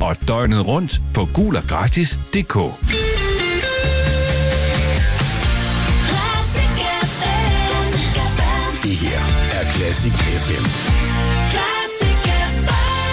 og døgnet rundt på guloggratis.dk. Det her er Classic FM. Classic FM.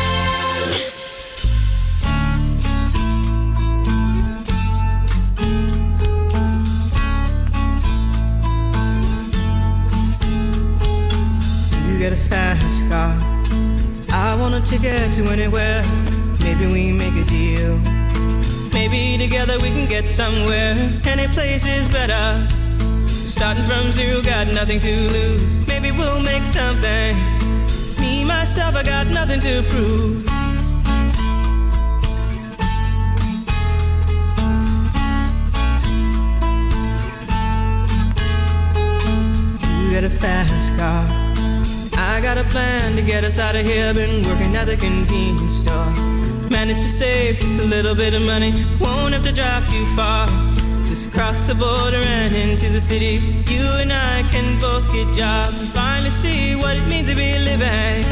You got a fast car. I want a ticket to anywhere. Maybe we make a deal. Maybe together we can get somewhere. Any place is better. Starting from zero, got nothing to lose. Maybe we'll make something. Me, myself, I got nothing to prove. You got a fast car. I got a plan to get us out of here. Been working at the convenience store. Managed to save just a little bit of money. Won't have to drive too far. Just cross the border and into the city. You and I can both get jobs and finally see what it means to be living.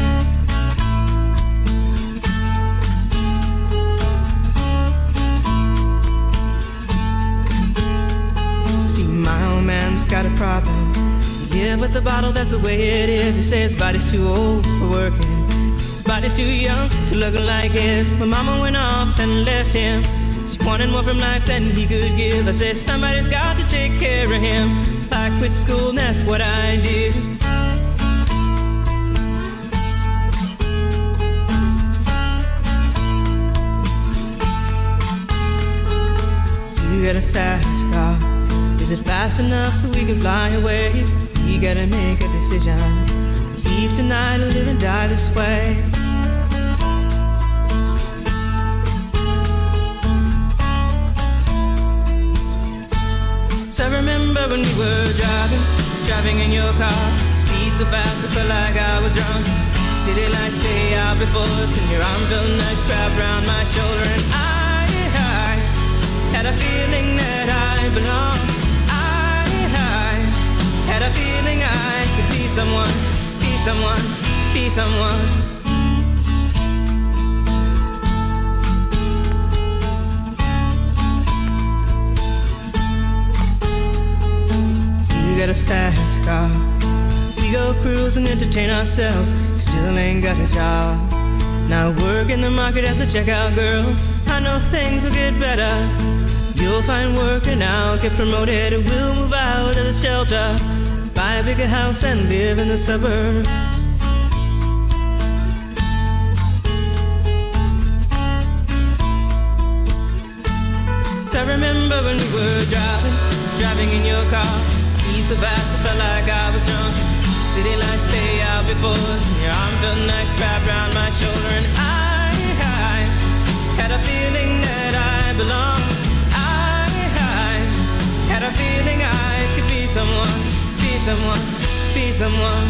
See, my old man's got a problem. Yeah, but the bottle, that's the way it is. He says his body's too old for working. His body's too young to look like his. But mama went off and left him. Wanted more from life than he could give. I said somebody's got to take care of him. So I quit school and that's what I did. You got a fast car. Is it fast enough so we can fly away? We gotta make a decision. Leave tonight or live and die this way. I remember when we were driving in your car. Speed so fast I felt like I was drunk. City lights stay out before us, and your arm felt nice wrapped around my shoulder. And I had a feeling that I belonged. I had a feeling I could be someone, be someone, be someone. We got a fast car. We go cruise and entertain ourselves. Still ain't got a job. Now work in the market as a checkout girl. I know things will get better. You'll find work and I'll get promoted. We'll move out of the shelter, buy a bigger house and live in the suburbs. So I remember when we were driving in your car. Speed so fast I felt like I was drunk. City lights stay out before us, and your arm felt nice wrapped around my shoulder. And I had a feeling that I belonged. I had a feeling I could be someone, be someone, be someone.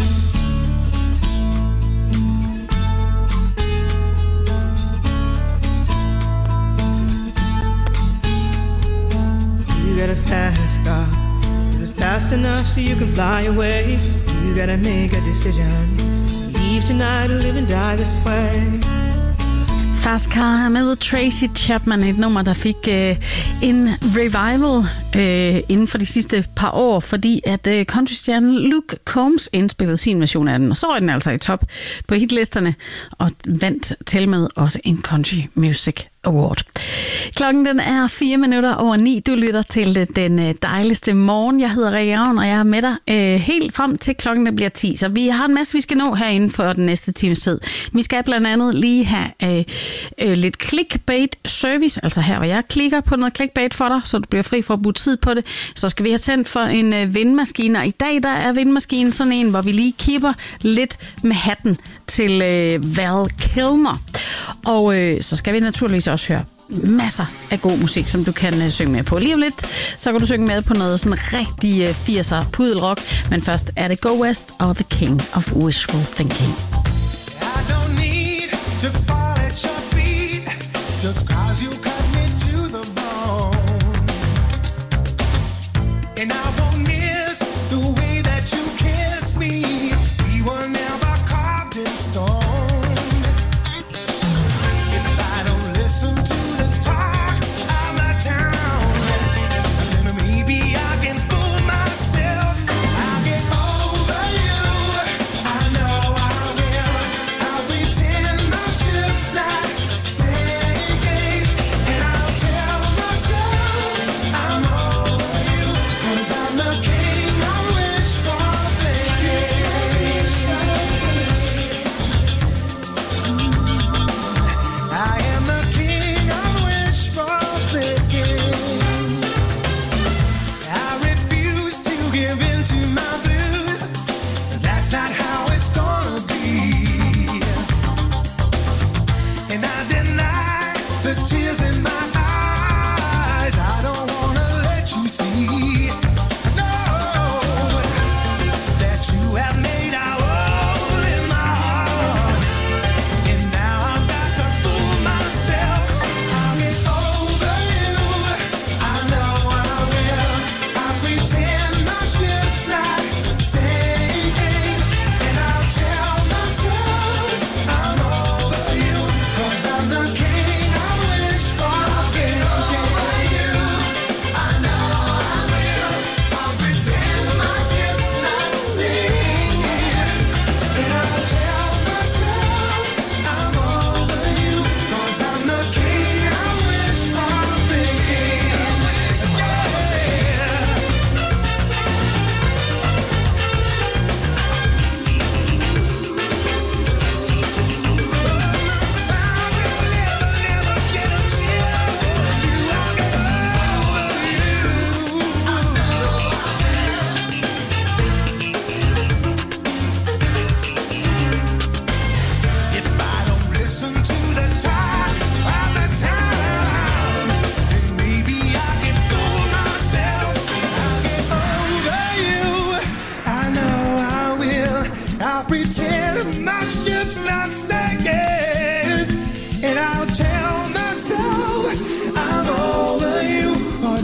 You got a fast car. Is it fast enough so you can fly away? You gotta make a decision. Leave tonight or live and die this way. Fast Car med Tracy Chapman, et nummer, der fik en revival inden for de sidste par år, fordi at countrystjernen Luke Combs indspillede sin version af den, og så er den altså i top på hitlisterne, og vandt til med også en Country Music Award. Klokken den er 9:04. Du lytter til den dejligste morgen. Jeg hedder Rikke Ravn, og jeg er med dig helt frem til klokken der bliver 10. Så vi har en masse, vi skal nå herinde for den næste times tid. Vi skal blandt andet lige have lidt clickbait service, altså her hvor jeg klikker på noget clickbait for dig, så du bliver fri for at bruge tid på det. Så skal vi have tændt for en vindmaskine, og i dag der er vindmaskinen sådan en, hvor vi lige kipper lidt med hatten til Val Kilmer. Og så skal vi naturligvis også høre masser af god musik, som du kan synge med på. Lige om lidt, så kan du synge med på noget sådan rigtig 80'er pudelrock, men først er det Go West og The King of Wishful Thinking. I don't need to fall at your feet, just 'cause you cut me to the bone. And I won't miss the way that you kiss me. We were never carved in stone. If I don't listen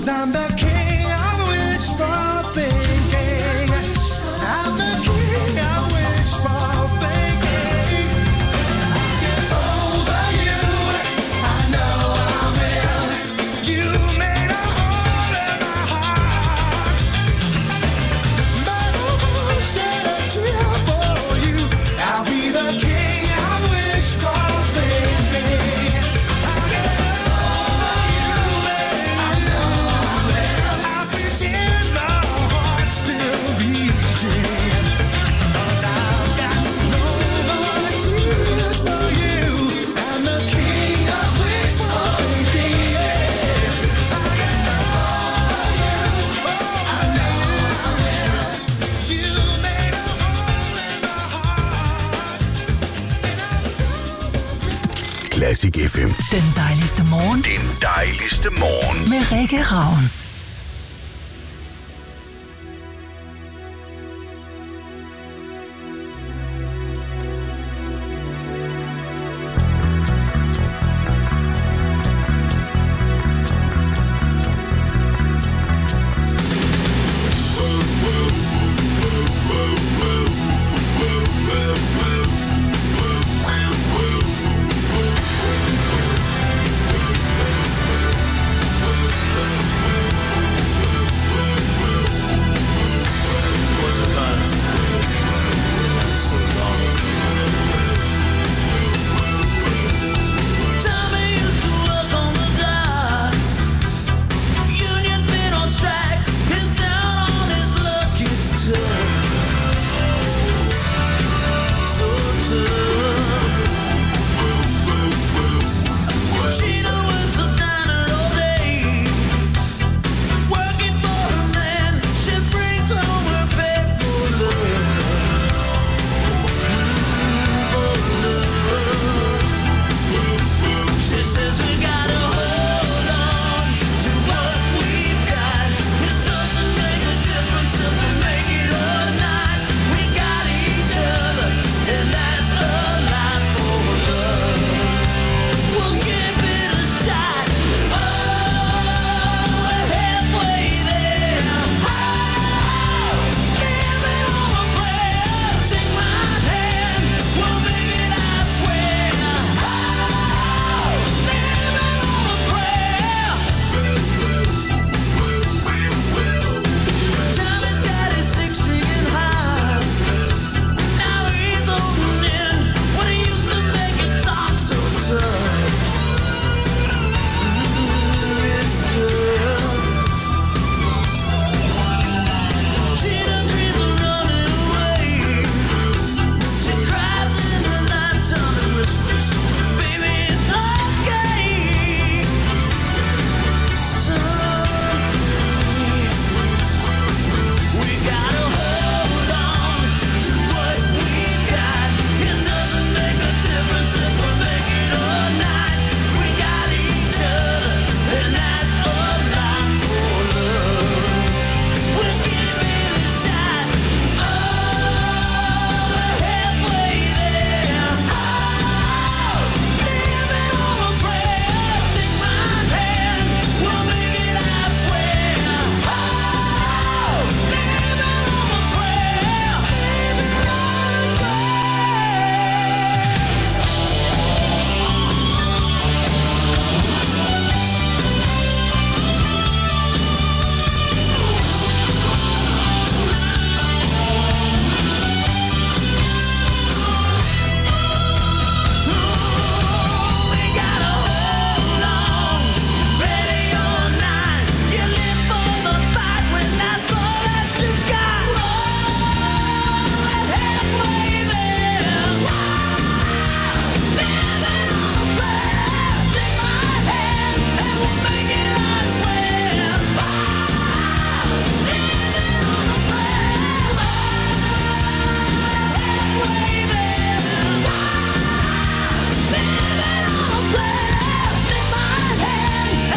'cause I'm the king of wishful thinking. I'm the king of wishful thinking. Over you, I know I will. You made a hole in my heart. But I won't shed a tear for you. I'll be the king of wishful thinking. I'll get over you, I know I will. I'll pretend my heart's still beating. 'Cause I've got no more tears for you. I'm the king of wishful thinking. I'll get over you, I know I will. You made a hole in my heart. And I'll do Classic FM. Den dejligste morgen Den dejligste morgen. med Rikke Ravn.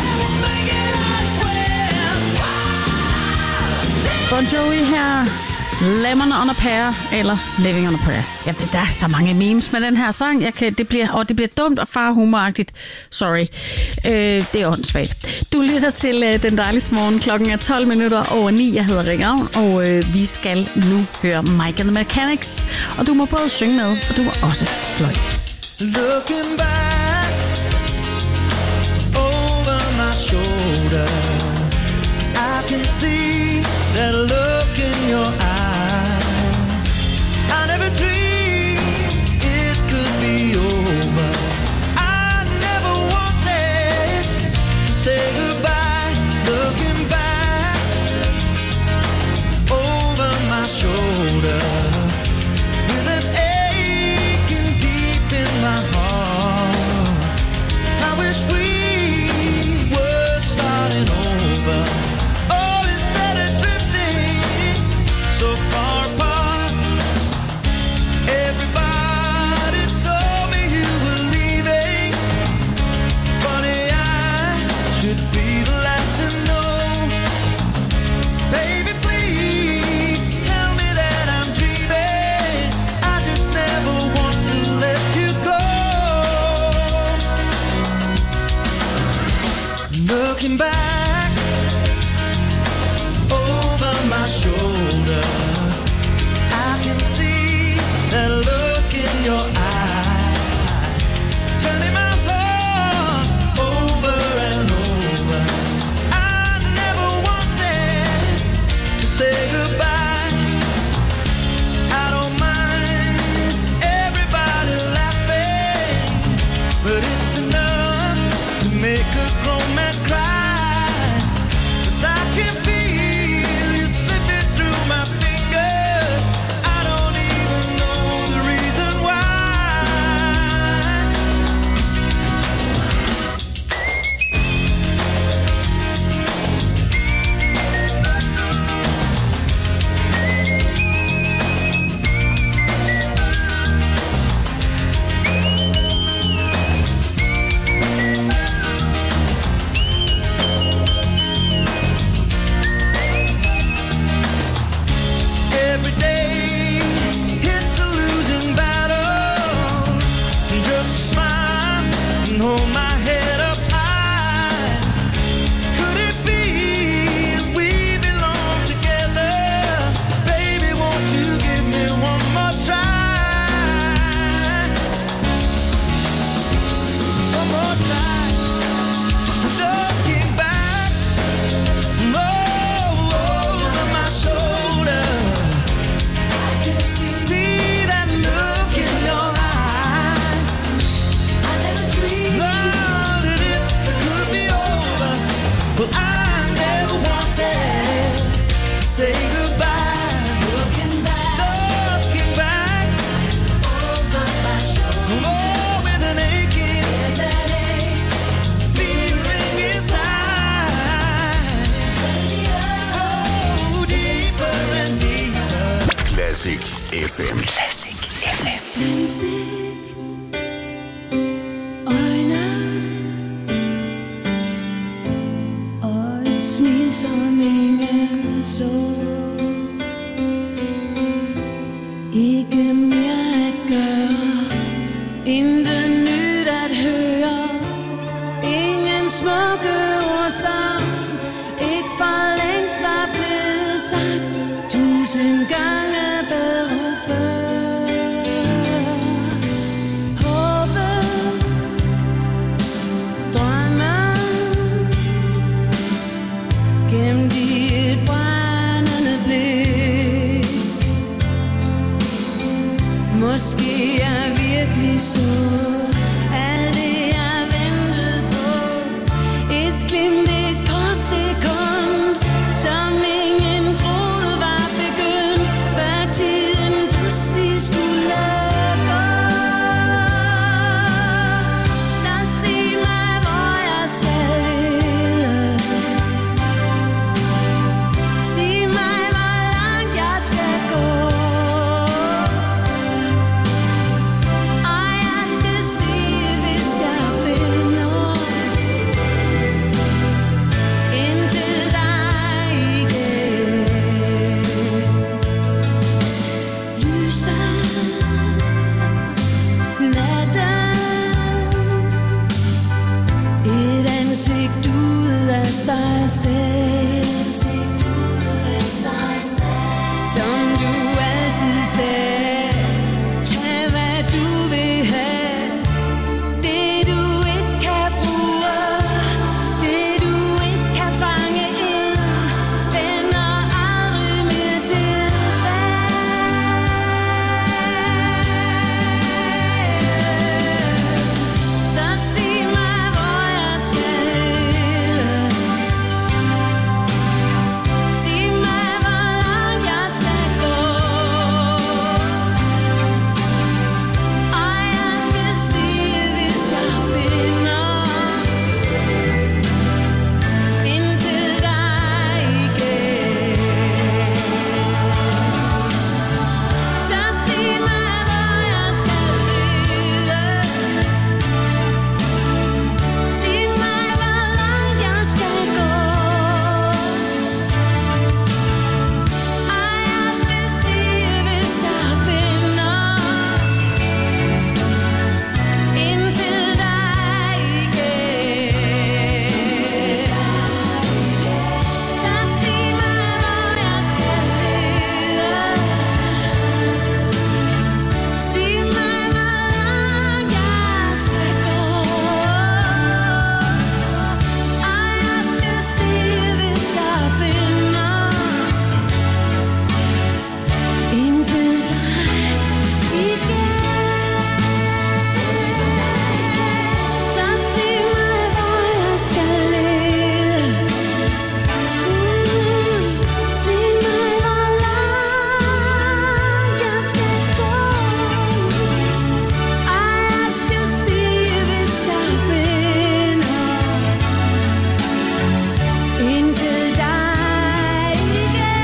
Bon Jovi her Lemon on a Pear eller Living on a Prayer. Ja, der er så mange memes med den her sang. Det bliver dumt og farhumoragtigt. Sorry. Det er åndssvagt. Du lytter til Den Dejligste Morgen. Klokken er 12:12. Jeg hedder Rikke Ravn, og vi skal nu høre Mike and the Mechanics. Og du må både synge med, og du må også fløjte. Looking back over my shoulder, I can see that look in your eye. I never dreamed it could be over. I never wanted to say goodbye. Looking back over my shoulder, with an aching deep in my heart. I wish we were starting over. Oh, instead of drifting so far apart. Everybody told me you were leaving. Funny, I should be the last to know. Baby, please tell me that I'm dreaming. I just never want to let you go. Looking back over my shoulder, I can see that look in your eye, turning my heart over and over. I never wanted to say goodbye. I don't mind everybody laughing, but it's enough to make a grown man cry. 'Cause I can feel you slipping through my fingers. I don't even know the reason why. Every day it's a losing battle. Just smile and hold my head up high. Could it be we belong together? Baby, won't you give me one more try? One more try. Looking back over my shoulder, see that look in your eye. I never dreamed that it could be over, but I never wanted to say goodbye. Looking back over my shoulder, oh, with an aching feeling inside. Oh, deeper and deeper. Classic FM. Classic FM. Ansigt, øjne og et smil, som ingen så. Ikke mere at gøre, intet nyt at høre. Ingen smukke ord, som ikke for længst var blevet sagt 1000 gange bedre før. Håbet, drømmen, gemt i et brændende blik. Måske jeg virkelig så alt det jeg ventede på. Et glimt, et kort sekund, som ingen troede var begyndt. Før Musik ud af sig selv, som du altid sagde. Tag hvad du vil have, det du ikke kan bruge, det du ikke kan fange ind, vender aldrig mere tilbage. Så sig mig, hvor jeg skal lede. Sig mig, hvor langt jeg skal gå. Og jeg skal sige, hvis jeg finder ind til dig igen. Så sig mig, hvor jeg skal lede. Sig mig, hvor langt jeg skal gå. Og jeg skal sige, hvis jeg finder ind til dig igen. Så sig mig, hvor jeg skal lede. Sig mig, hvor langt jeg skal gå. Og jeg skal sige, hvis jeg finder ind til dig igen. Så sig mig, hvor jeg skal lede. Sig mig, hvor langt jeg skal gå. Og jeg skal sige, hvis jeg finder ind til dig igen.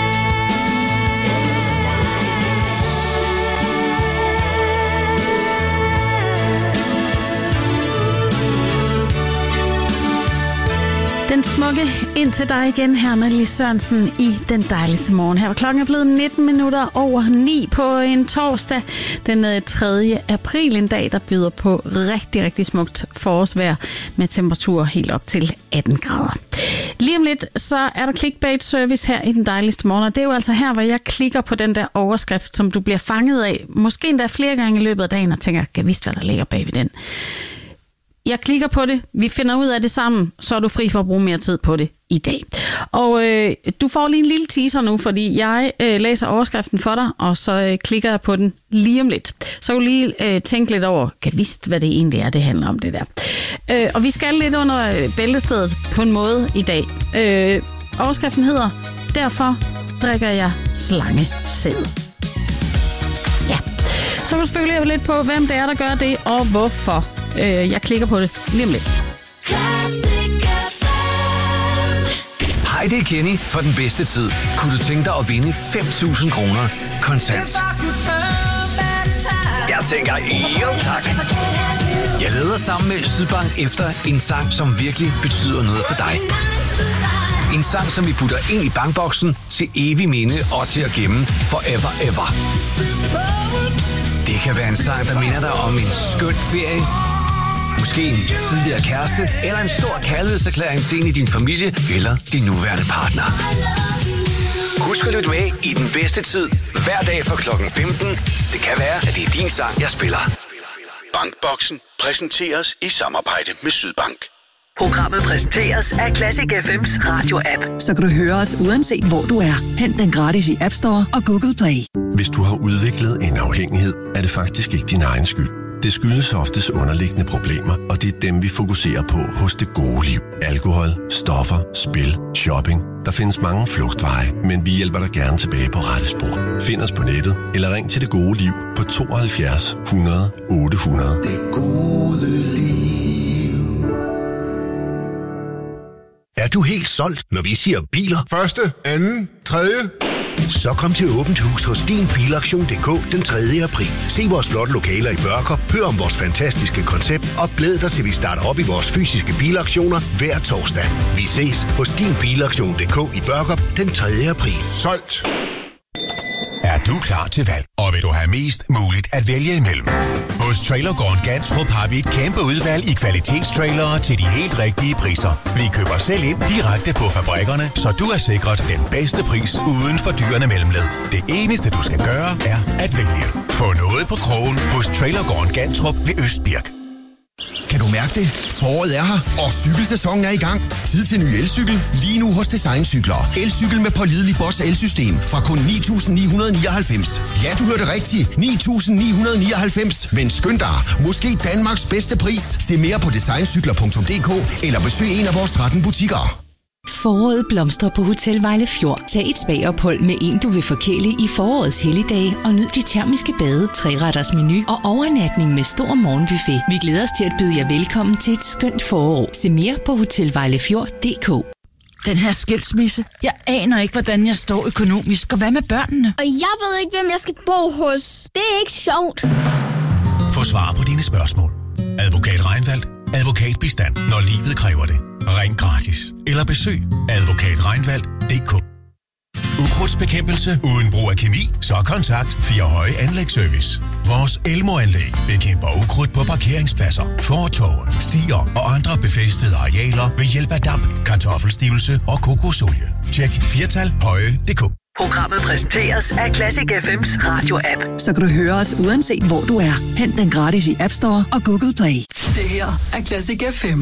Den smukke ind til dig igen her med Lis Sørensen i Den Dejligste Morgen. Her var klokken blevet 19 minutter over 9 på en torsdag den 3. april. En dag, der byder på rigtig, rigtig smukt forårsvejr med temperaturer helt op til 18 grader. Lige om lidt, så er der clickbait service her i Den Dejligste Morgen. Og det er jo altså her, hvor jeg klikker på den der overskrift, som du bliver fanget af. Måske endda flere gange i løbet af dagen og tænker, kan jeg vidste, hvad der ligger bag ved den. Jeg klikker på det, vi finder ud af det sammen, så er du fri for at bruge mere tid på det i dag. Og du får lige en lille teaser nu, fordi jeg læser overskriften for dig, og så klikker jeg på den lige om lidt. Så kan du lige tænke lidt over, kan vidst, hvad det egentlig er, det handler om det der. Og vi skal lidt under bæltestedet på en måde i dag. Overskriften hedder, derfor drikker jeg slangesæd. Ja, så kan du spekulere lidt på, hvem det er, der gør det, og hvorfor. Jeg klikker på det lige om lidt. Hej, det er Kenny for den bedste tid. Kunne du tænke dig at vinde 5.000 kroner kontant? Jeg tænker, jo tak. Jeg leder sammen med Sydbank efter en sang, som virkelig betyder noget for dig. En sang, som vi putter ind i bankboksen til evig minde og til at gemme forever ever. Det kan være en sang, der minder dig om en skøn ferie, måske en tidligere kæreste, eller en stor kærlighedserklæring til en i din familie, eller din nuværende partner. Husk at lytte med i den bedste tid, hver dag fra klokken 15. Det kan være, at det er din sang, jeg spiller. Bankboksen præsenteres i samarbejde med Sydbank. Programmet præsenteres af Classic FM's radio-app, så kan du høre os uanset hvor du er. Hent den gratis i App Store og Google Play. Hvis du har udviklet en afhængighed, er det faktisk ikke din egen skyld. Det skyldes oftest underliggende problemer, og det er dem, vi fokuserer på hos Det Gode Liv. Alkohol, stoffer, spil, shopping. Der findes mange flugtveje, men vi hjælper dig gerne tilbage på rette spor. Find os på nettet, eller ring til Det Gode Liv på 72 100 800. Det gode liv. Er du helt solgt, når vi siger biler? Første, anden, tredje. Så kom til Åbent Hus hos din Bilaktion.dk den 3. april. Se vores flotte lokaler i Børkop, hør om vores fantastiske koncept og glæd dig til vi starter op i vores fysiske bilaktioner hver torsdag. Vi ses hos din Bilaktion.dk i Børkop den 3. april. Solgt. Er du klar til valg, og vil du have mest muligt at vælge imellem? Hos Hos Trailergården Gantrup har vi et kæmpe udvalg i kvalitetstrailere til de helt rigtige priser. Vi køber selv ind direkte på fabrikkerne, så du er sikret den bedste pris uden fordyrende mellemled. Det eneste, du skal gøre, er at vælge. Få noget på krogen hos Trailergården Gantrup ved Østbirk. Kan du mærke det? Foråret er her, og cykelsæsonen er i gang. Tid til ny elcykel, lige nu hos Design Cykler. Elcykel med pålidelig Bosch elsystem fra kun 9.999. Ja, du hørte rigtigt. 9.999. Men skynd dig, måske Danmarks bedste pris. Se mere på designcykler.dk eller besøg en af vores 13 butikker. Foråret blomstrer på Hotel Vejle Fjord. Tag et spagophold med en, du vil forkæle i forårets helligdage og nyd de termiske bade, 3-retters menu og overnatning med stor morgenbuffet. Vi glæder os til at byde jer velkommen til et skønt forår. Se mere på hotelvejlefjord.dk. Den her skilsmisse. Jeg aner ikke, hvordan jeg står økonomisk. Og hvad med børnene? Og jeg ved ikke, hvem jeg skal bo hos. Det er ikke sjovt. Få svar på dine spørgsmål. Advokat Reinfeldt. Advokatbistand, når livet kræver det. Ring gratis. Eller besøg advokatreinfeldt.dk. Ukrudtsbekæmpelse uden brug af kemi, så kontakt 4 Høje Anlægsservice. Vores Elmo-anlæg bekæmper ukrudt på parkeringspladser, fortove, stier og andre befæstede arealer ved hjælp af damp, kartoffelstivelse og kokosolie. Tjek 4talhøje.dk. Programmet præsenteres af Classic FM's radio-app, så kan du høre os uanset hvor du er. Hent den gratis i App Store og Google Play. Det her er Classic FM.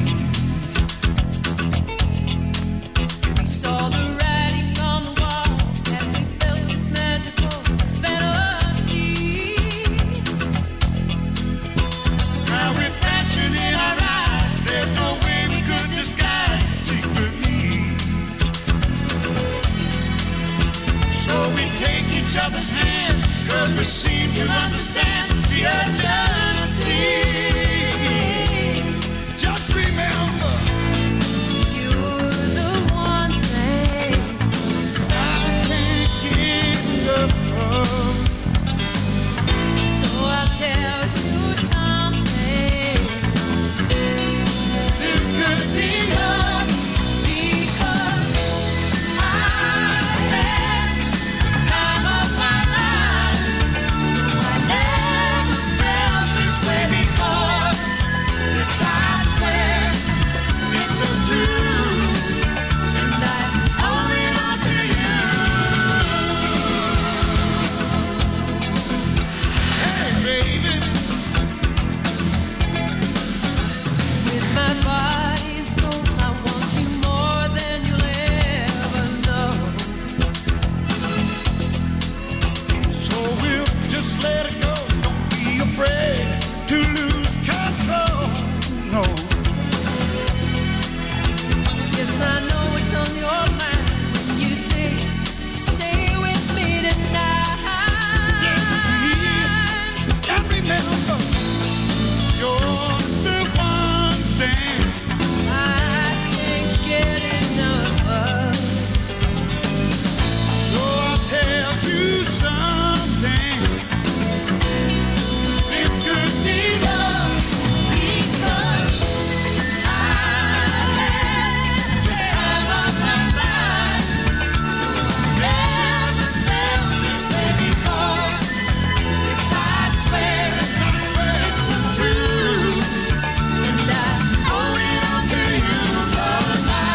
We saw the writing on the wall. each other's hand, 'cause we seem to understand the urgency. Just remember, you're the one thing I can't get enough of. So I'll tell you something. This could be love, because I had the time of my life. I never felt this way before. Yes, I swear it's so true, and I owe it all to you. Hey, baby. With my body and soul, I want you more than you'll ever know. So we'll just let it go. Don't be afraid to lose control. No. Yes, I know it's on your mind when you say, stay with me tonight. And remember, you're the one thing I can't get enough of. So I'll tell you something. This could be love, because I had the time of my life. Never felt this way before. Yes, I swear it's so true, and I owe it all to you, 'cause I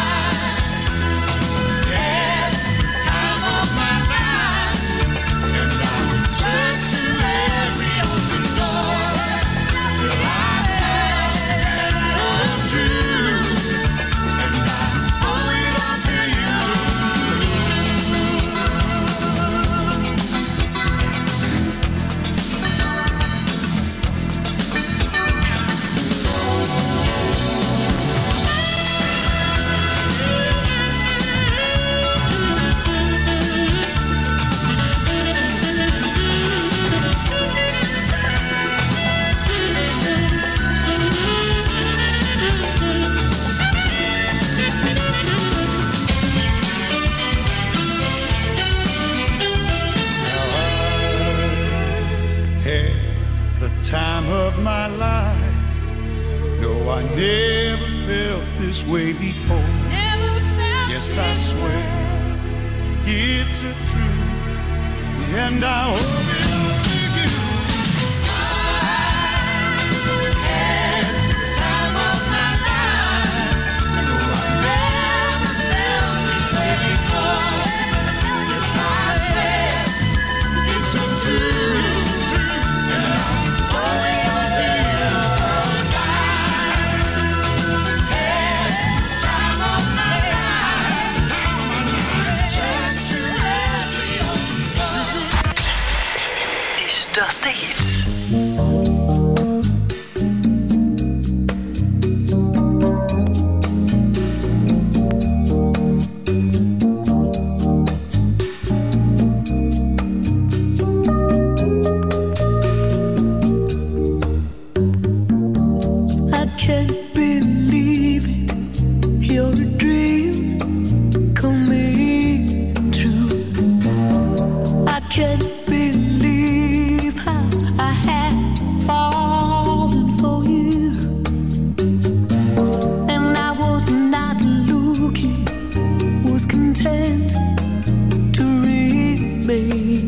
had the time of my life, and I turned to every open door till I had come true, and I owe it all to you. Had the time of my life. No, I never felt this way before. Never felt Yes, I swear it's a truth, and I owe it all to you. Had the time of my life. No, I never felt this way before. Yes, I swear it's so true, and I owe it all to you, 'cause I had the time of my life. Chance to every open door. De største hits. I can't believe it. You're a dream coming true. I can't believe how I had fallen for you, and I was not looking, was content to remain.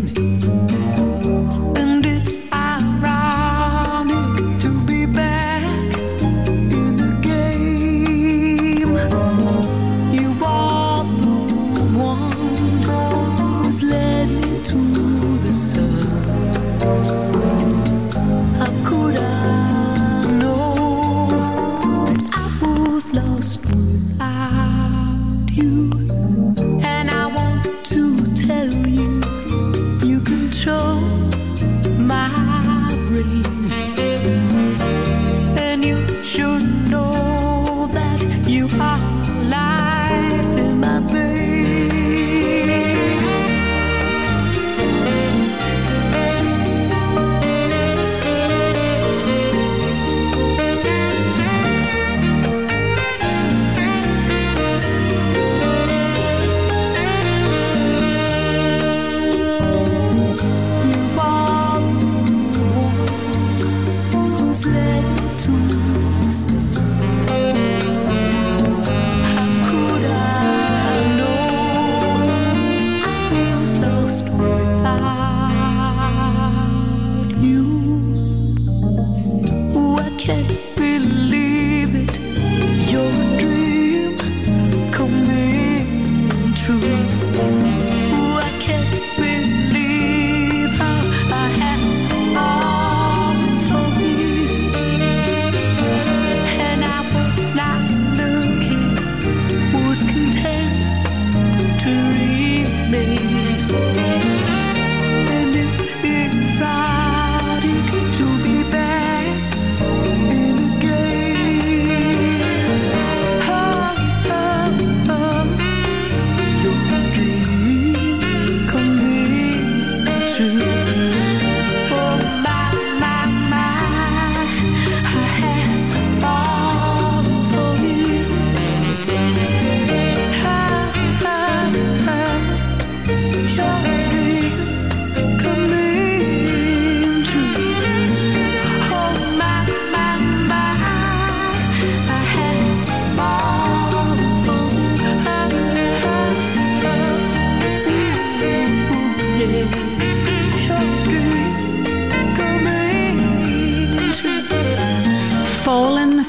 And it's ironic to be back in the game. You are the one who's led me to the sun. How could I know that I was lost without you? And I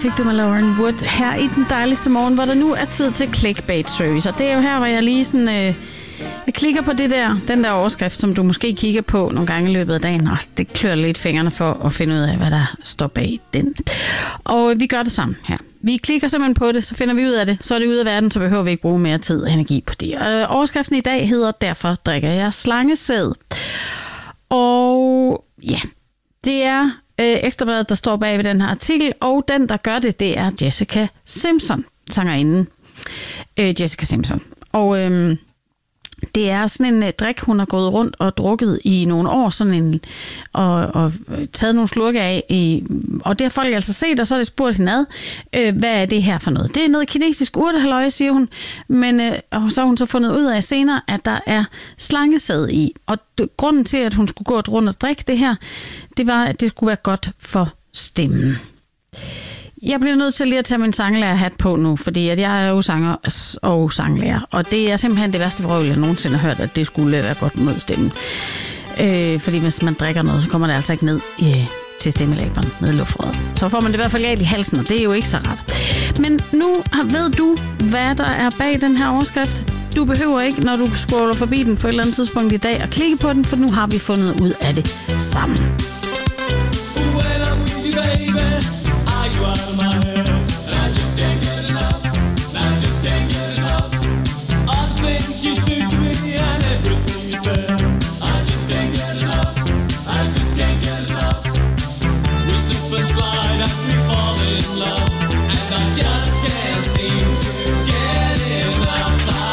fik du med Lauren Wood her i den dejligste morgen, hvor der nu er tid til clickbait service. Og det er jo her, hvor jeg lige sådan... jeg klikker på den der overskrift, som du måske kigger på nogle gange i løbet af dagen. Og det klør lidt fingrene for at finde ud af, hvad der står bag den. Og vi gør det sammen her. Vi klikker simpelthen på det, så finder vi ud af det. Så er det ude af verden, så behøver vi ikke bruge mere tid og energi på det. Og overskriften i dag hedder, derfor drikker jeg slangesæd. Og ja, det er Ekstrabladet, der står bag ved den her artikel. Og den, der gør det, det er Jessica Simpson, sangerinden. Jessica Simpson. Og det er sådan en drik, hun har gået rundt og drukket i nogle år, sådan en, og taget nogle slurke af. Og det har folk altså set, og så har de spurgt hende ad, hvad er det her for noget? Det er noget kinesisk urtehalløj, siger hun, men og så har hun så fundet ud af senere, at der er slangesæd i. Og grunden til, at hun skulle gå rundt og drikke det her, det var, at det skulle være godt for stemmen. Jeg bliver nødt til lige at tage min sanglærerhat på nu, fordi at jeg er jo sanger og sanglærer. Og det er simpelthen det værste vrøvl, jeg nogensinde har hørt, at det skulle være godt mod stemmen. Fordi hvis man drikker noget, så kommer det altså ikke ned til stemmelaberen, ned i luftrøret. Så får man det i hvert fald galt i halsen, og det er jo ikke så ret. Men nu ved du, hvad der er bag den her overskrift. Du behøver ikke, når du scroller forbi den på et eller andet tidspunkt i dag, at klikke på den, for nu har vi fundet ud af det sammen. You out of my head, and I just can't get enough, and I just can't get enough. All the things you do to me and everything you said, I just can't get enough, I just can't get enough. We slip and slide as we fall in love, and I just can't seem to get enough.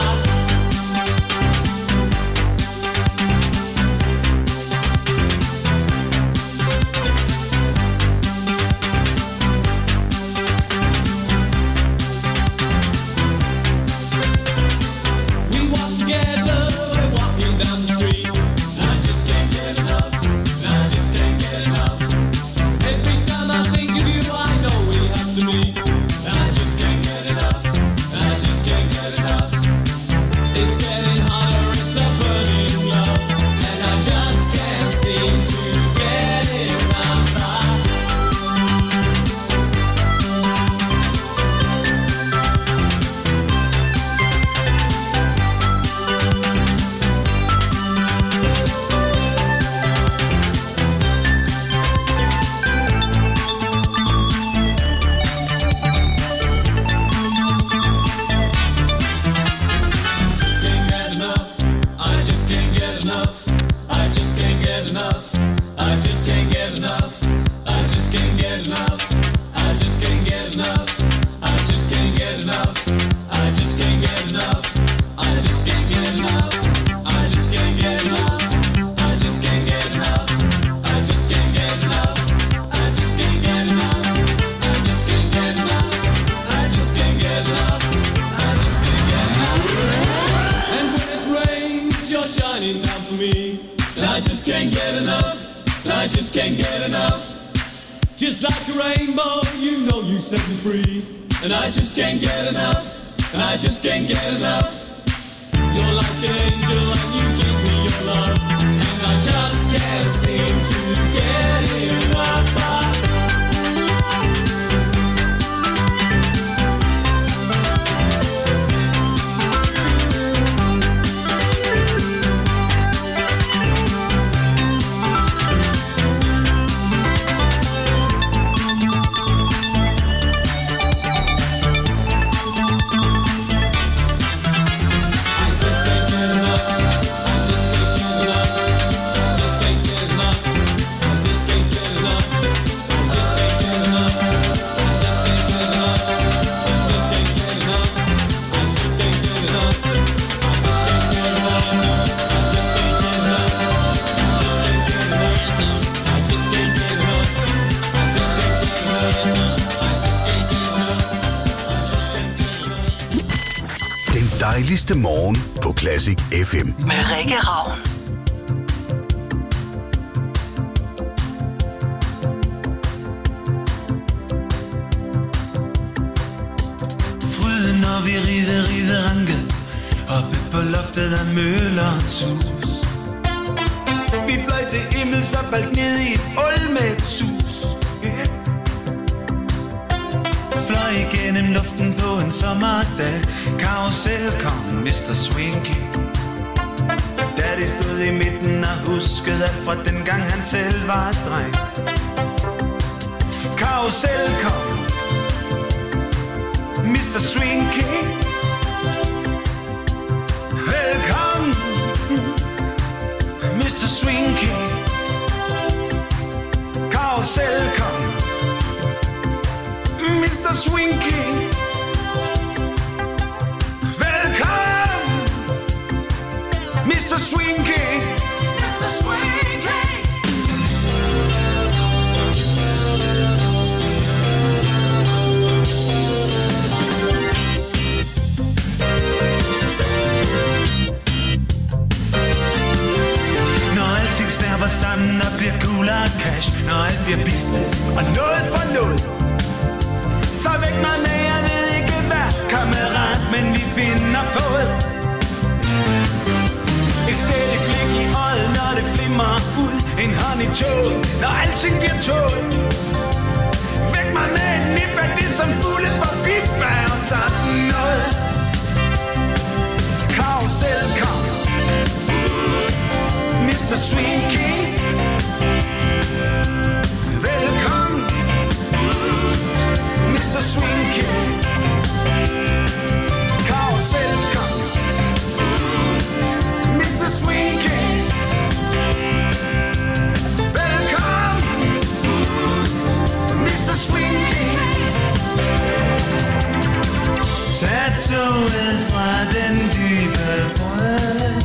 Just like a rainbow, you know you set me free. And I just can't get enough, and I just can't get enough. You're like an angel and you give me your love, and I just can't seem to get enough. Dejligste morgen på Classic FM. Med Rikke Ravn. Fryden, når vi rider ranke oppe på loftet af Møllerens hus. Vi fløj til himmel, så faldt ned i et hul med et sus. fløj igennem luften på en sommerdag. Karuselkongen, Mr. Swinky. Daddy stod i midten og huskede alt fra dengang han selv var dreng. Karuselkongen, Mr. Swinky. Velkommen, Mr. Swinky. Karuselkongen, Mr. Swinky. Velkommen, Mr. Swinky. Mr. Swinky. Når alting snærper sammen og bliver coolere cash, når alt bliver business og noget for noget, så væk mig med, jeg ved ikke hvad, kammerat, men vi finder på det. Et stille blik i øjet, når det flimmer ud, en hånd i toget, når alting bliver toget. Væk mig med en nip af det, som fugle forbi bærer sådan noget. Karuselkongen, Mr. Swinky. Velkommen, Mr. Swinky. Karuselkongen, Mr. Swinky. Velkommen, Mr. Swinky. Tag toget fra den dybe brød.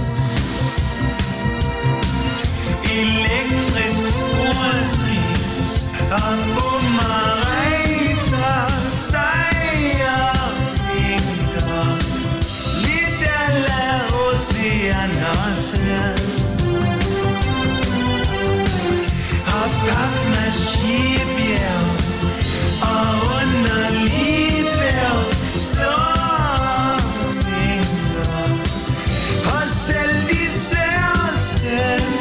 Elektrisk sporskift og boomerrejser, sejrer vinker, lidt a la Oceanosset. Og papmaskebjerg og underlige bjerg, stormvinger, og selv de største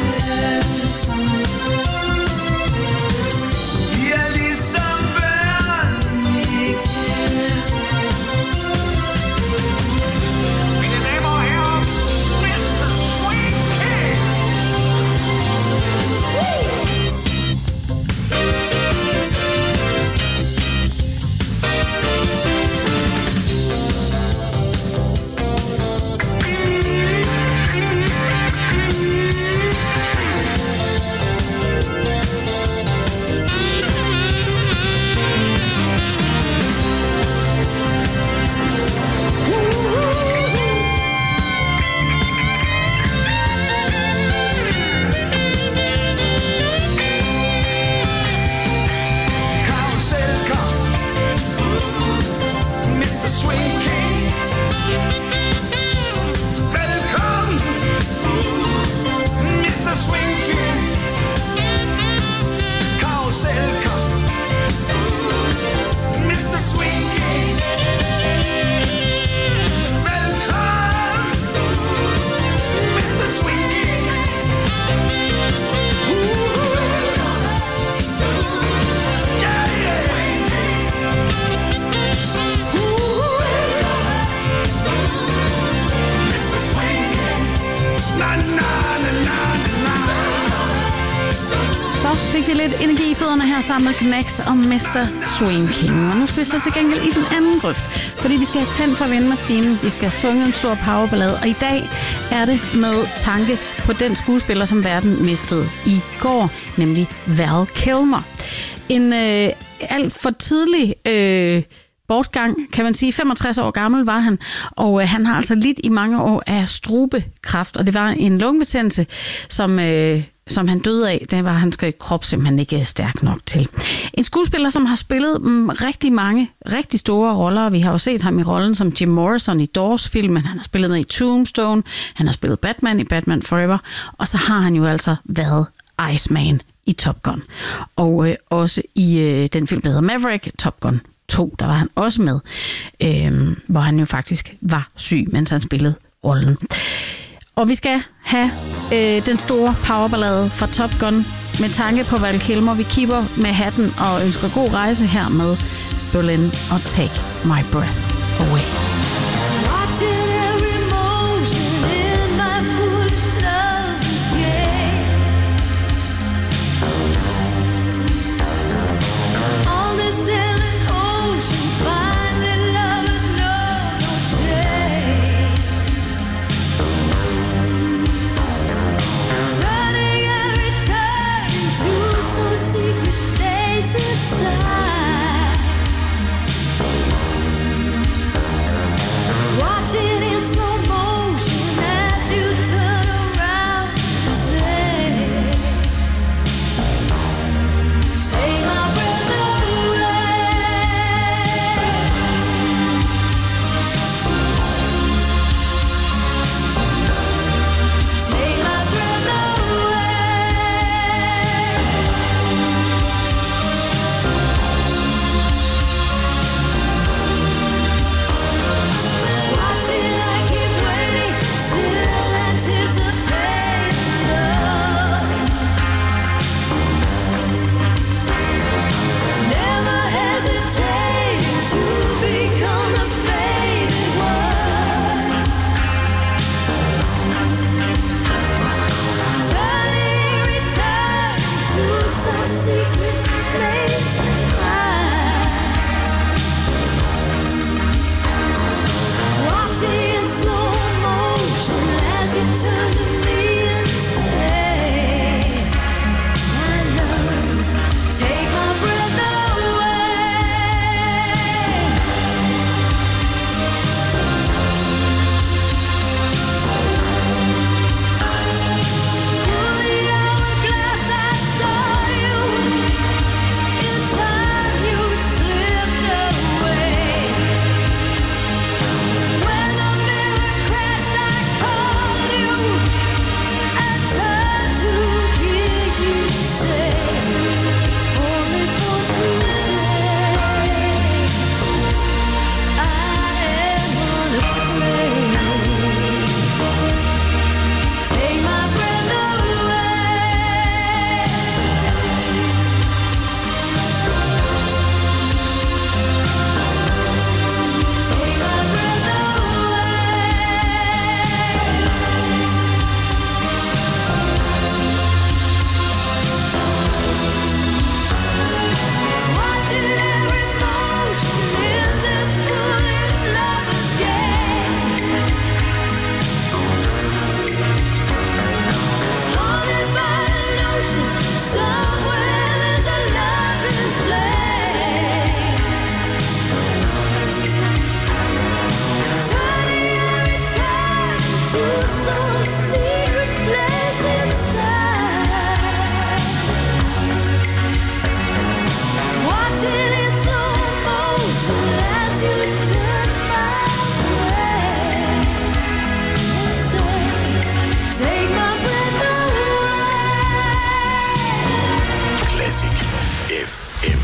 energi i fødderne her sammen med Knacks og Mr. Swinking. Og nu skal vi så til gengæld i den anden grøft, fordi vi skal have tændt for vindmaskinen, vi skal synge en stor powerballade, og i dag er det med tanke på den skuespiller, som verden mistede i går, nemlig Val Kilmer. En alt for tidlig bortgang, kan man sige. 65 år gammel var han, og han har altså lidt i mange år af strubekræft, og det var en lungebetændelse, som han døde af. Det var hans krop simpelthen ikke stærk nok til. En skuespiller, som har spillet rigtig mange, rigtig store roller. Vi har jo set ham i rollen som Jim Morrison i Doors-filmen. Han har spillet med i Tombstone. Han har spillet Batman i Batman Forever. Og så har han jo altså været Iceman i Top Gun. Og også i den film, der hedder Maverick, Top Gun 2, der var han også med. Hvor han jo faktisk var syg, mens han spillede rollen. Og vi skal have den store powerballade fra Top Gun med tanke på Val Kilmer. Vi kipper med hatten og ønsker god rejse her med Berlin og Take My Breath Away. Watching every motion in my foolish love's game. On this endless ocean, finally lovers know no shame. Turning every turn into some secret place inside. Watching in slow motion as you turn around and say, take my breath away. Take my breath Watching, I keep waiting, still anticipating love. Never hesitating to become the faded one. Turning, returning to some secret place to hide. Watching in slow motion as you turn to me and say, my love, take my breath away. Through the hourglass I saw you. In time you slipped away. When the mirror crashed, I called you. I turned to hear you say, only for today. I am unafraid. Take my breath away. Take my breath Watching every motion in this foolish lover's game. Haunted by a notion, somewhere there's a love in flames. Turning every time to some secret place inside. Watching in slow motion as you turn my way and say, take my breath away. Classic FM.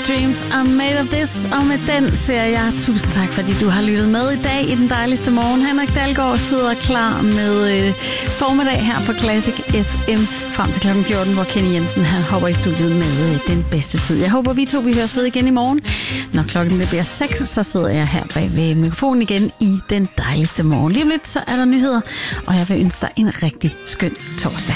Dreams are made of this. Og med den siger jeg tusind tak, fordi du har lyttet med i dag i den dejligste morgen. Henrik Dahlgaard sidder klar med formiddag her på Classic FM frem til klokken 14, hvor Kenny Jensen han hopper i studiet med den bedste tid. Jeg håber, vi høres ved igen i morgen. Når klokken bliver 6, så sidder jeg her bag ved mikrofonen igen i den dejligste morgen. Lige om lidt, så er der nyheder, og jeg vil ønske dig en rigtig skøn torsdag.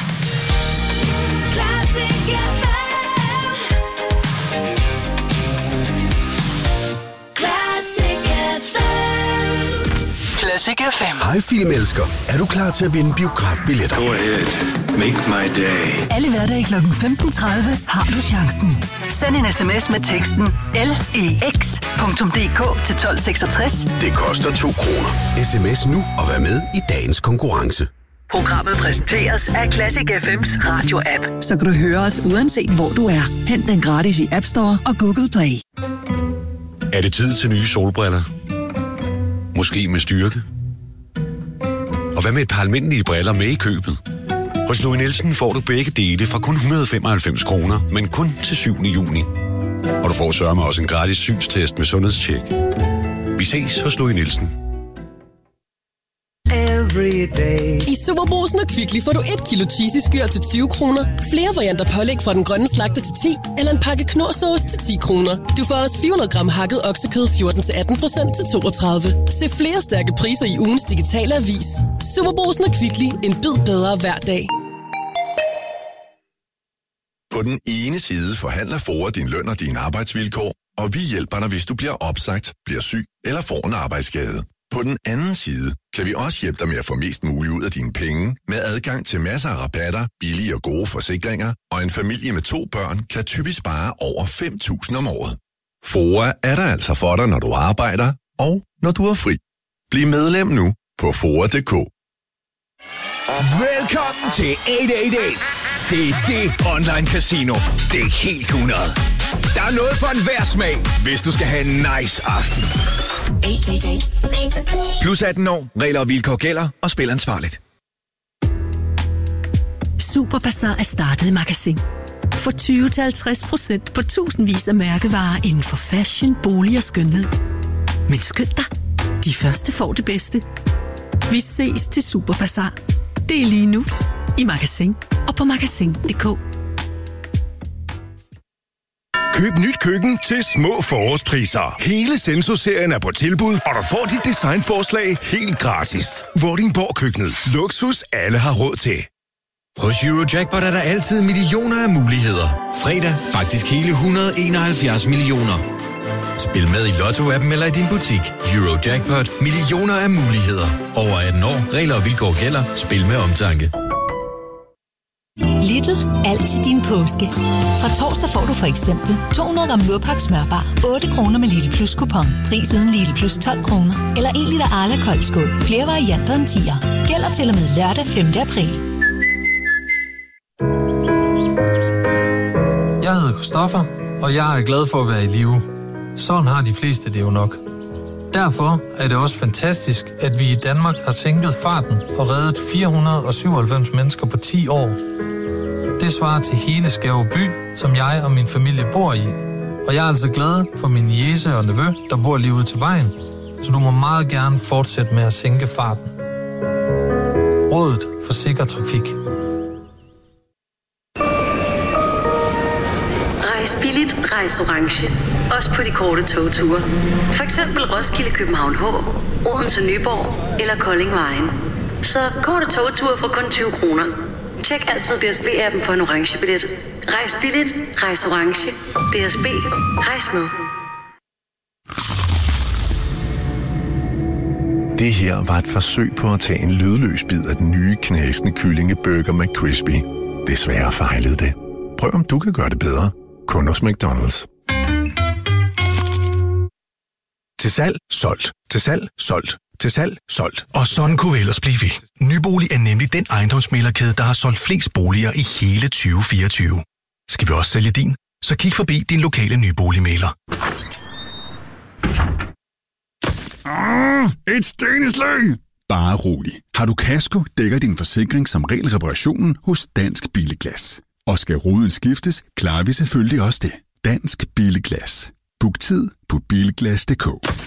Classic FM. Hej filmelsker. Er du klar til at vinde biografbilletter? Go ahead. Make my day. Alle hverdage kl. 15.30 har du chancen. Send en sms med teksten lex.dk til 1266. Det koster 2 kroner. SMS nu og vær med i dagens konkurrence. Programmet præsenteres af Classic FM's radio-app, så kan du høre os uanset hvor du er. Hent den gratis i App Store og Google Play. Er det tid til nye solbriller? Måske med styrke? Og hvad med et par almindelige briller med i købet? Hos Louis Nielsen får du begge dele fra kun 195 kroner, men kun til 7. juni. Og du får sørme også en gratis synstest med sundhedstjek. Vi ses hos Louis Nielsen. I Superbrugsen og Kvickly får du 1 kilo cheesy skyr til 20 kroner, flere varianter pålæg fra den grønne slagter til 10, eller en pakke knorrsauce til 10 kroner. Du får også 400 gram hakket oksekød 14-18% til 32. Se flere stærke priser i ugens digitale avis. Superbrugsen og Kvickly. En bid bedre hver dag. På den ene side forhandler FOA din løn og dine arbejdsvilkår, og vi hjælper dig, hvis du bliver opsagt, bliver syg eller får en arbejdsskade. På den anden side kan vi også hjælpe dig med at få mest muligt ud af dine penge, med adgang til masser af rabatter, billige og gode forsikringer, og en familie med 2 børn kan typisk spare over 5.000 om året. FOA er der altså for dig, når du arbejder, og når du er fri. Bliv medlem nu på FOA.dk. Velkommen til 888. Det er det online casino. Det er helt 100. Der er noget for enhver smag, hvis du skal have en nice aften. 888. Plus 18 år, regler og vilkår gælder, og spil ansvarligt. Superbazar er startet i Magasin. For 20-50% på tusindvis af mærkevarer inden for fashion, bolig og skønhed. Men skynd dig, de første får det bedste. Vi ses til Superbazar. Det er lige nu i Magasin og på magasin.dk. Køb nyt køkken til små forårspriser. Hele Senso-serien er på tilbud, og du får dit designforslag helt gratis. Vordingborg Køkkenet. Luksus alle har råd til. Hos Eurojackpot er der altid millioner af muligheder. Fredag faktisk hele 171 millioner. Spil med i Lotto-appen eller i din butik. Eurojackpot. Millioner af muligheder. Over 18 år. Regler og vilkår gælder. Spil med omtanke. Lidl. Alt til din påske. Fra torsdag får du for eksempel 200 gram Lurpak smørbar. 8 kroner med Lidl Plus kupon. Pris uden Lidl Plus 12 kroner. Eller 1 liter Arla koldskål. Flere varianter end 10'er. Gælder til og med lørdag 5. april. Jeg hedder Christoffer, og jeg er glad for at være i live. Sådan har de fleste det jo nok. Derfor er det også fantastisk, at vi i Danmark har sænket farten og reddet 497 mennesker på 10 år. Det svarer til hele Skæve by, som jeg og min familie bor i. Og jeg er altså glad for min niece og nevø, der bor lige ude til vejen. Så du må meget gerne fortsætte med at sænke farten. Rådet for sikker trafik. Rejs billigt, rejs orange. Også på de korte togture. For eksempel Roskilde, København H, Odense, Nyborg eller Kolding Vejen. Så korte togture for kun 20 kroner. Tjek altid DSB-appen for en orange billet. Rejs billigt, rejs orange. DSB, rejs med. Det her var et forsøg på at tage en lydløs bid af den nye knasende kyllingeburger McCrispy. Desværre fejlede det. Prøv om du kan gøre det bedre. Kun hos McDonald's. Til salg, solgt. Til salg, solgt. Til salg, solgt. Og sådan kunne vi ellers blive ved. Nybolig er nemlig den ejendomsmæglerkæde, der har solgt flest boliger i hele 2024. Skal vi også sælge din? Så kig forbi din lokale nyboligmægler. Et steneslag! Bare rolig. Har du kasko, dækker din forsikring som regel reparationen hos Dansk Bilglas. Og skal ruden skiftes, klarer vi selvfølgelig også det. Dansk Bilglas. Book tid på bilglas.dk.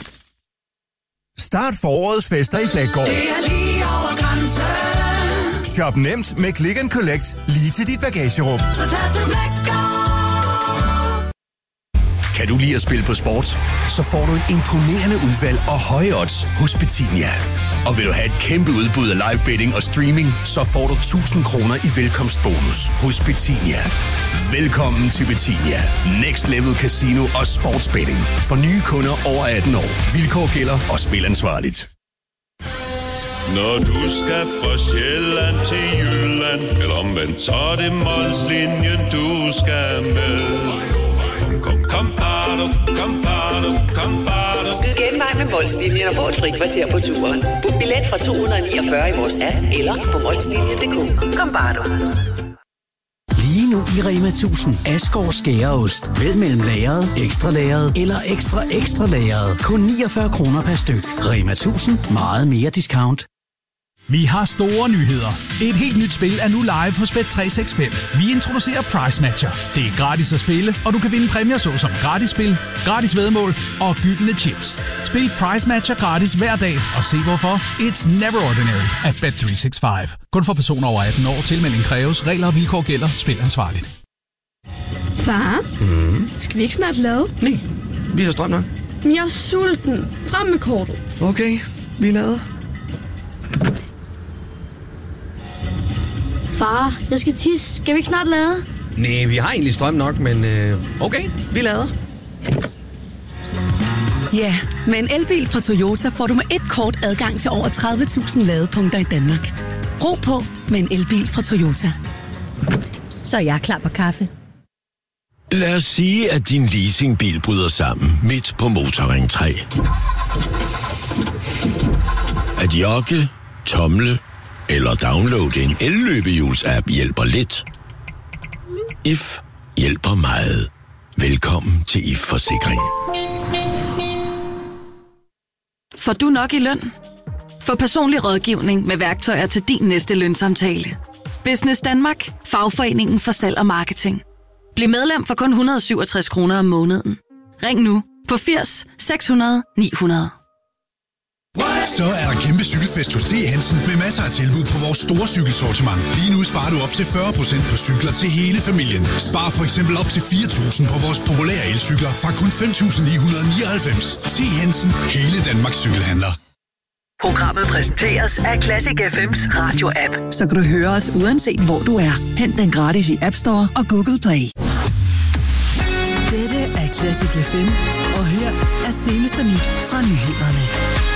Start forårets fester i Flækgaard. Det er lige over grænsen. Shop nemt med Click and Collect lige til dit bagagerum. Så tag til Flækgaard. Kan du lide at spille på sport? Så får du et imponerende udvalg og høje odds hos Betinia. Og vil du have et kæmpe udbud af live betting og streaming, så får du 1000 kroner i velkomstbonus hos Betinia. Velkommen til Betinia. Next Level Casino og Sportsbetting. For nye kunder over 18 år. Vilkår gælder og spil ansvarligt. Når du skal fra Sjælland til Jylland, eller omvendt, så er det Molslinjen, du skal med. Kom, bado, kom, bado. Skyd genvej med Molslinjen og få et fri kvarter på turen. Book billet fra 249 i vores app eller på molslinjen.dk. Kom, bado. Lige nu i Rema 1000 Asgaard Skæreost. Vælg mellem lagret, ekstra lagret eller ekstra lagret. Kun 49 kroner per styk. Rema 1000. Meget mere discount. Vi har store nyheder. Et helt nyt spil er nu live hos Bet365. Vi introducerer Price Matcher. Det er gratis at spille, og du kan vinde præmier såsom gratis spil, gratis væddemål og gyldne chips. Spil Price Matcher gratis hver dag, og se hvorfor. It's never ordinary at Bet365. Kun for personer over 18 år. Tilmelding kræves. Regler og vilkår gælder. Spil ansvarligt. Far, skal vi ikke snart lade? Nej, vi har strøm nok. Men jeg er sulten. Frem med kortet. Okay, vi lader. Far, jeg skal tisse. Skal vi ikke snart lade? Nej, vi har egentlig strøm nok, men okay, vi lader. Ja, med en elbil fra Toyota får du med et kort adgang til over 30.000 ladepunkter i Danmark. Brug på med en elbil fra Toyota. Så er jeg klar på kaffe. Lad os sige, at din leasingbil bryder sammen midt på Motorring 3. At jogge, tomle eller downloade en elløbehjuls-app hjælper lidt. If hjælper meget. Velkommen til If Forsikring. Får du nok i løn? Få personlig rådgivning med værktøjer til din næste lønsamtale. Business Danmark. Fagforeningen for salg og marketing. Bliv medlem for kun 167 kroner om måneden. Ring nu på 80 600 900. Så er der kæmpe cykelfest hos T. Hansen med masser af tilbud på vores store cykelsortiment. Lige nu sparer du op til 40% på cykler til hele familien. Spar for eksempel op til 4.000 på vores populære elcykler fra kun 5.999. T. Hansen. Hele Danmarks cykelhandler. Programmet præsenteres af Classic FM's radio-app, så kan du høre os uanset hvor du er. Hent den gratis i App Store og Google Play. Dette er Classic FM, og her er seneste nyt fra nyhederne.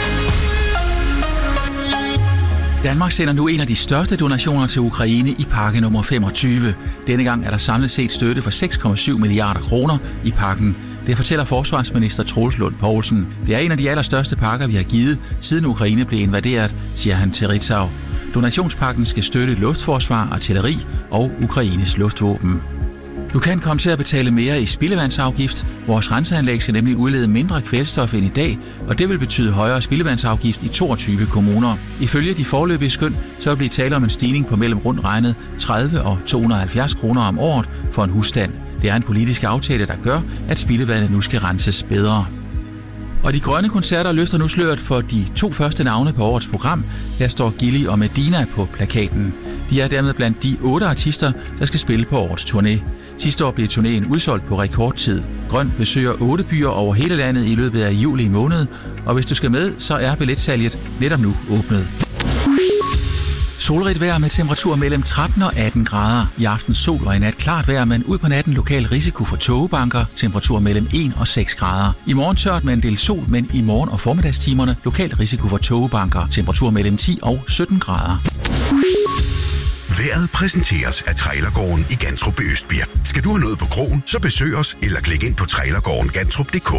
Danmark sender nu en af de største donationer til Ukraine i pakke nummer 25. Denne gang er der samlet set støtte for 6,7 milliarder kroner i pakken. Det fortæller forsvarsminister Troels Lund Poulsen. Det er en af de allerstørste pakker, vi har givet, siden Ukraine blev invaderet, siger han til Ritzau. Donationspakken skal støtte luftforsvar, artilleri og Ukraines luftvåben. Du kan komme til at betale mere i spildevandsafgift. Vores renseanlæg skal nemlig udlede mindre kvælstof end i dag, og det vil betyde højere spildevandsafgift i 22 kommuner. Ifølge de foreløbige skøn, så vil blive tale om en stigning på mellem rundt regnet 30 og 270 kroner om året for en husstand. Det er en politisk aftale, der gør, at spildevandet nu skal renses bedre. Og de grønne koncerter løfter nu sløret for de 2 første navne på årets program. Her står Gilly og Medina på plakaten. De er dermed blandt de 8 artister, der skal spille på årets turné. Sidste år blev turnéen udsolgt på rekordtid. Grøn besøger 8 byer over hele landet i løbet af juli måned, og hvis du skal med, så er billetsalget netop nu åbnet. Solrigt vejr med temperatur mellem 13 og 18 grader. I aften sol og i nat klart vejr, men ud på natten lokal risiko for tågebanker. Temperatur mellem 1 og 6 grader. I morgen tørt med en del sol, men i morgen og formiddagstimerne lokal risiko for tågebanker. Temperatur mellem 10 og 17 grader. Vejret præsenteres af Trailergården i Gantrup i Østbirk. Skal du have noget på krogen, så besøg os eller klik ind på trailergårdengantrup.dk.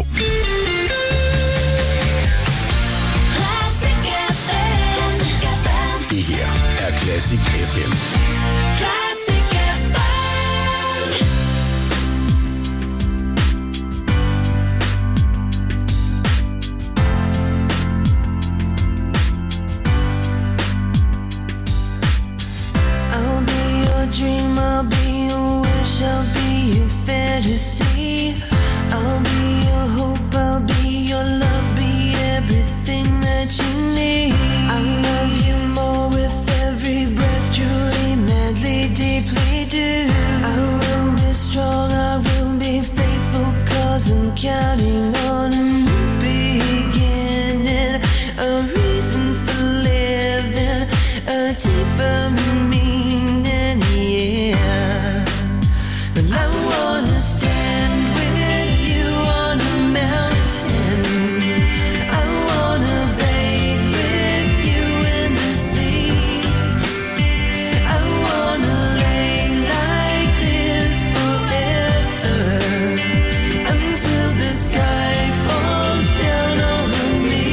Det her er Classic FM. Classic FM. I'll be your dream, I'll be your wish, I'll be your fantasy. wanna stand with you on a mountain. I wanna bathe with you in the sea. I wanna lay like this forever until the sky falls down over me.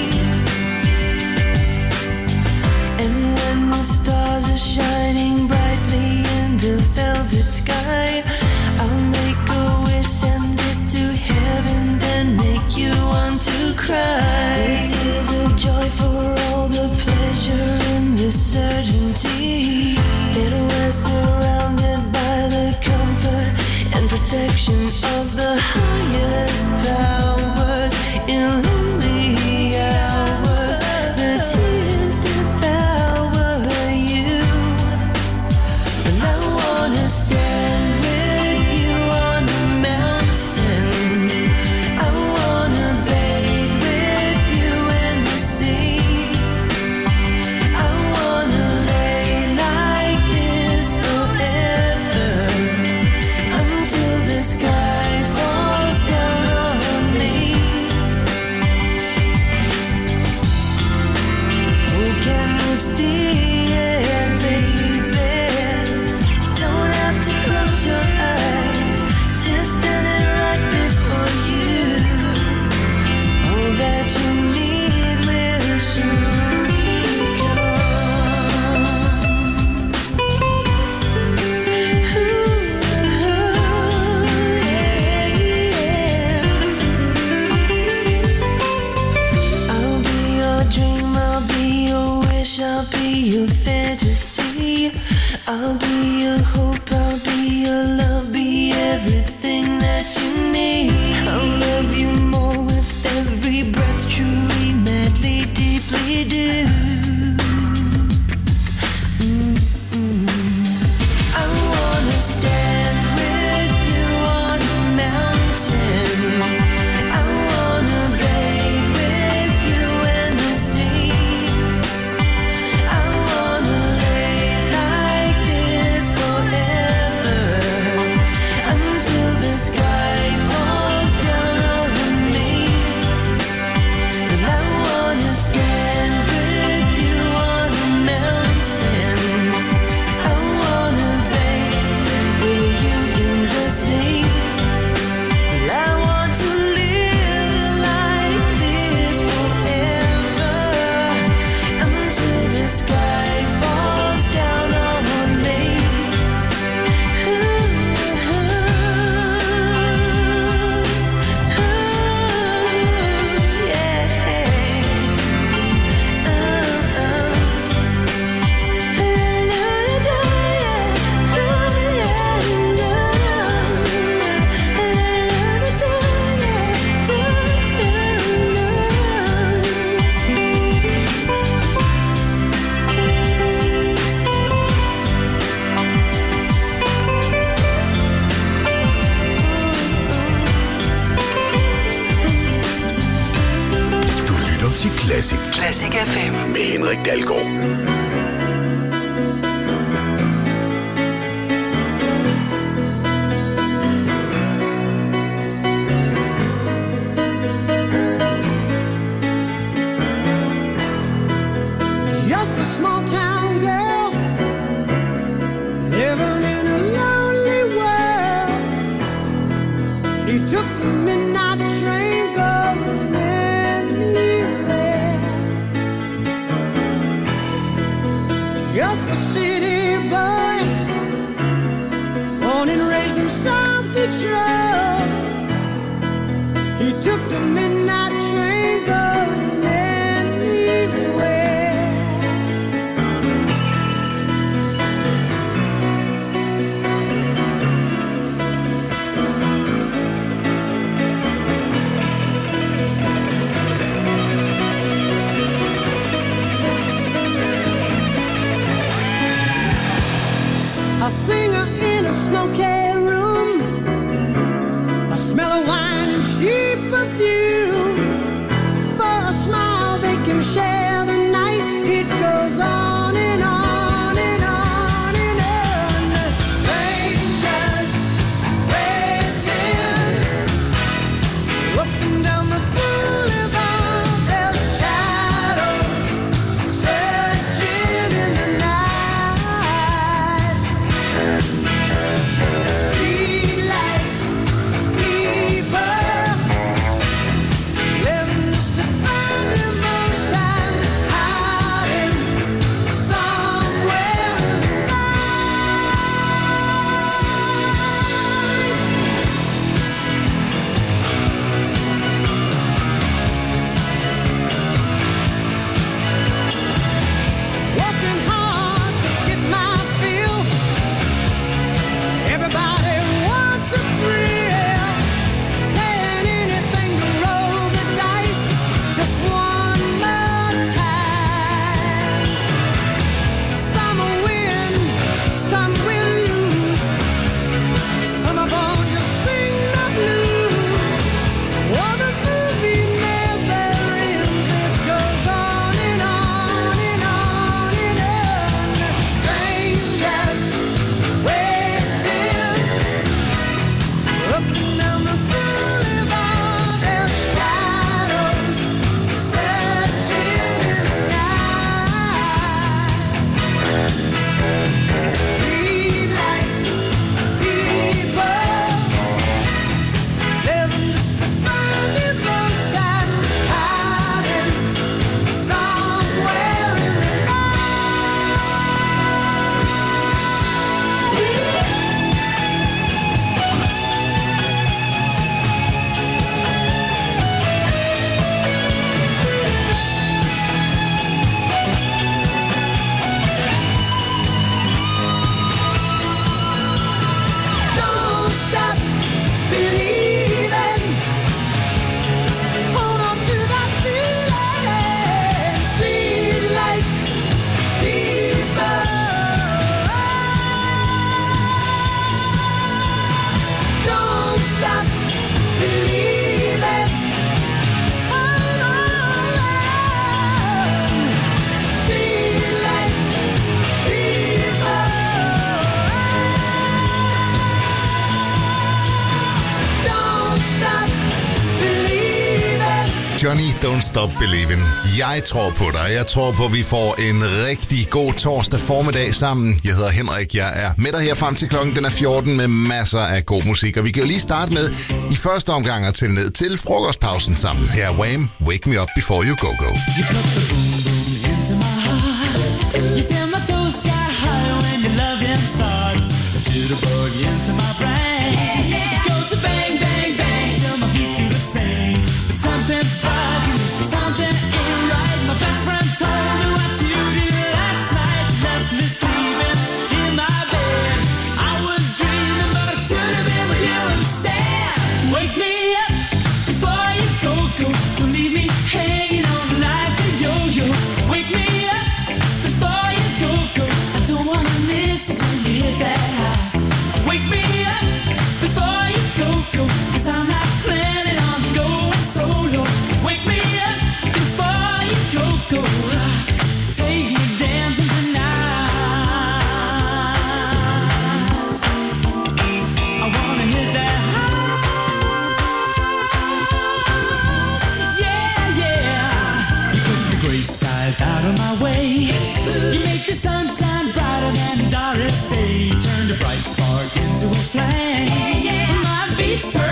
And when the stars are shining brightly in the velvet sky, I'll make a wish, send it to heaven, then make you want to cry. The tears of joy for all the pleasure and the certainty that we're surrounded by the comfort and protection of the highest powers in lonely hours. The tears devour you. Well, I wanna stand with you on a mountain. I wanna bathe with you in the sea. I wanna lay like this forever until the sky falls down on me. Oh, can you see it, baby? You don't have to close your eyes, just standing right before you. All that you need will surely come. I'll be your dream, I'll be your wish, I'll be your fantasy. I'll be your hope, I'll be your love, be everything that you need. I'll love you more with every breath, truly, madly, deeply do. I wanna stand with you on a mountain. I wanna bathe with you in the sea. I wanna lay like this forever until the sky falls down over me. Well, I wanna stand with you on a mountain. I wanna bathe with you in the sea. Well, I want to live like this forever until the sky falls down on me. Du lytter til Classic. Classic FM. Med Henrik Dahlgaard. Just a small town girl living in a lonely world. She took the midnight train going anywhere. Just a city boy, born and raised in South Detroit. He took the midnight train going anywhere. A singer in a smoky room, a smell of wine and cheap perfume. For a smile they can share the night. It goes on and on and on and on. Strangers, where Johnny, Don't Stop Believin'. Jeg tror på dig. Jeg tror på, at vi får en rigtig god torsdag formiddag sammen. Jeg hedder Henrik. Jeg er med dig her frem til klokken. Den er 14 med masser af god musik. Og vi kan jo lige starte med i første omgang at tælle ned til frokostpausen sammen. Her er Wham! Wake Me Up Before You Go Go. You see my soul sky high when your loving starts. A jitterbug into my brain. It goes to bang, bang, bang till my feet do the same. But something's bugging, something ain't right. My best friend told me what you did last night. You left me sleeping in my bed. I was dreaming, but I should have been with you instead. Wake me up before you go, go. Don't leave me hanging on like a yo-yo. Wake me up before you go, go. I don't wanna miss it when you hit that high. Wake me up before you go, go. 'Cause I'm not planning on going solo. Wake me up before you go, go. Take me dancing tonight. I wanna hit that high. Yeah, yeah. You put the gray skies out of my way. You make the sunshine brighter than Doris Day. Turn the bright spark into a flame. My beats perfect.